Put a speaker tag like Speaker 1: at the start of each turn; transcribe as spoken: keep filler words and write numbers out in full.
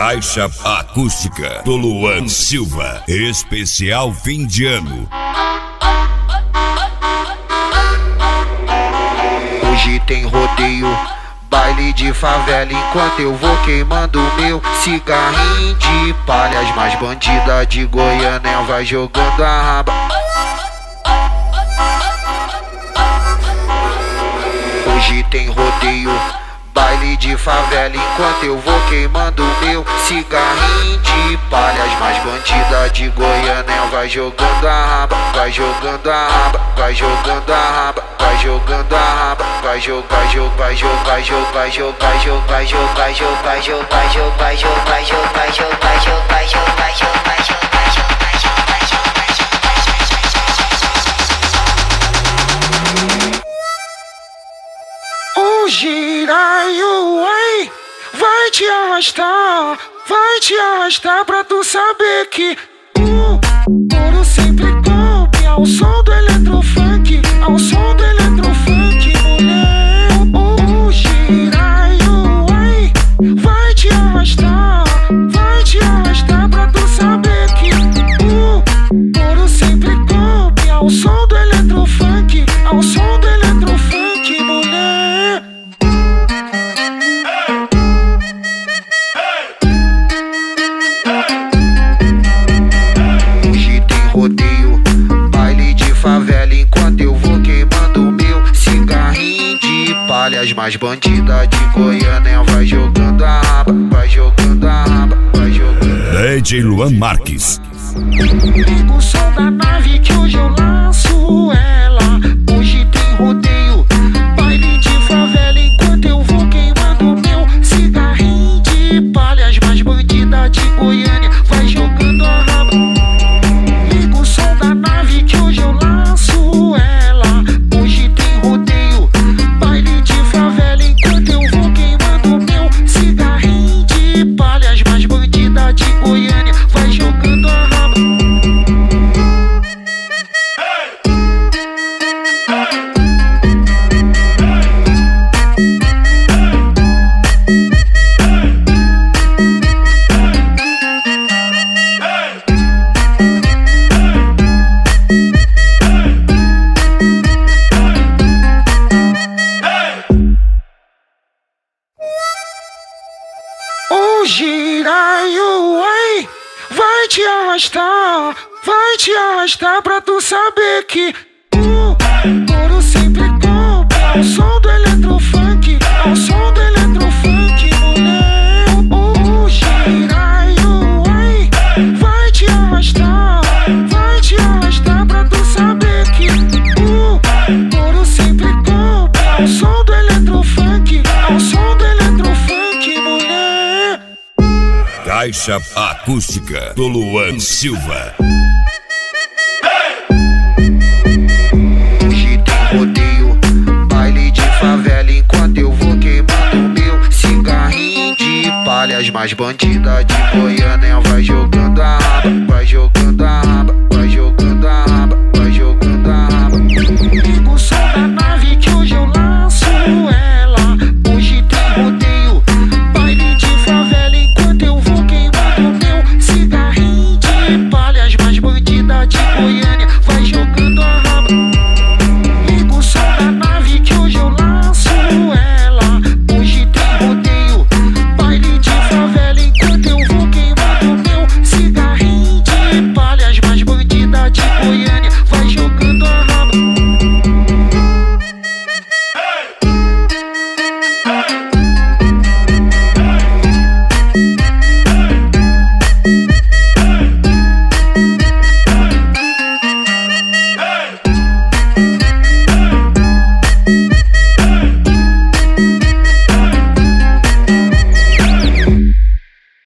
Speaker 1: Caixa acústica do Luan Silva, especial fim de ano.
Speaker 2: Hoje tem rodeio, baile de favela, enquanto eu vou queimando meu cigarrinho de palha. As mais bandidas de Goiânia vai jogando a raba. Hoje tem rodeio, baile de favela, enquanto eu vou queimando meu cigarrinho de palha. As mais bandidas de Goiânia vai jogando a raba, vai jogando a raba, vai jogando a raba, vai jogando a raba, vai jogar, jogar, jogar, jogar, jogar, jogar, jogar, jogar, jogar, jogar, jogar, jogar, jogar, jogar, jogar, jogar, jogar. O giraio, ai, vai te arrastar, vai te arrastar pra tu saber que o ouro sempre coube ao som do eletrofunk, ao som do eletrofunk, mulher. O giraio, ai, vai te arrastar, vai te arrastar pra tu saber que o ouro sempre coube ao som do eletrofunk, ao som do eletrofunk, mulher. Rodeio, baile de favela, enquanto eu vou queimando meu cigarrinho de palha. As mais bandidas de Goiânia vai jogando a raba, vai jogando a raba, vai jogando.
Speaker 1: D J Luan Marques.
Speaker 2: Liga o som da nave que hoje eu lanço ela. Hoje tem rodeio, baile de favela, enquanto eu vou queimando meu cigarrinho de palha. As mais bandidas de Goiânia vai jogando a raba. O giraio, ai, vai te arrastar, vai te arrastar pra tu saber que o ouro sempre coube ao som do eletrofunk, ao som do eletrofunk, mulher. O giraio, ai, vai te arrastar, vai te arrastar pra tu saber que o ouro sempre coube ao som do eletrofunk, ao som do eletrofunk, mulher.
Speaker 1: Caixa acústica do Luan Silva.
Speaker 2: Hoje tem rodeio, baile de favela, enquanto eu vou queimando meu cigarrinho de palha. As mais bandidas de Goiânia vai jogar